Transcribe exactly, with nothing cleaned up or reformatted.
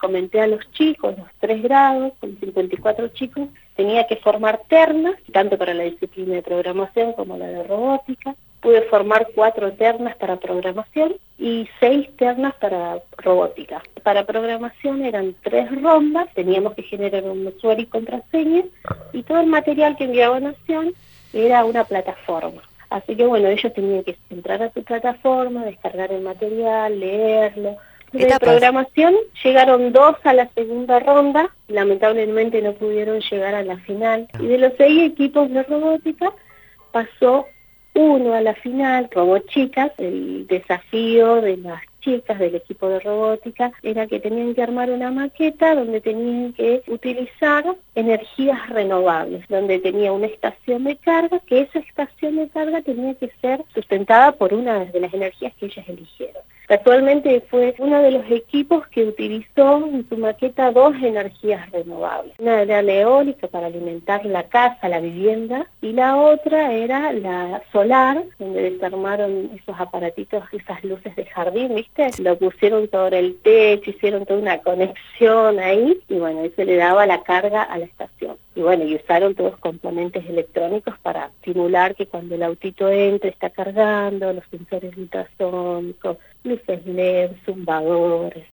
comenté a los chicos, los tres grados, con cincuenta y cuatro chicos, tenía que formar ternas, tanto para la disciplina de programación como la de robótica. Pude formar cuatro ternas para programación y seis ternas para robótica. Para programación eran tres rondas, teníamos que generar un usuario y contraseña, y todo el material que enviaba Nación era una plataforma. Así que bueno, ellos tenían que entrar a su plataforma, descargar el material, leerlo. De programación llegaron dos a la segunda ronda, lamentablemente no pudieron llegar a la final. Y de los seis equipos de robótica pasó uno a la final, como chicas. El desafío de las chicas del equipo de robótica era que tenían que armar una maqueta donde tenían que utilizar energías renovables, donde tenía una estación de carga, que esa estación de carga tenía que ser sustentada por una de las energías que ellas eligieron. Actualmente fue uno de los equipos que utilizó en su maqueta dos energías renovables. Una era la eólica para alimentar la casa, la vivienda, y la otra era la solar, donde desarmaron esos aparatitos, esas luces de jardín, ¿viste? Lo pusieron sobre el techo, hicieron toda una conexión ahí, y bueno, eso le daba la carga a la estación. Y bueno, y usaron todos componentes electrónicos para simular que cuando el autito entre está cargando, los sensores ultrasónicos, luces L E D, zumbadores.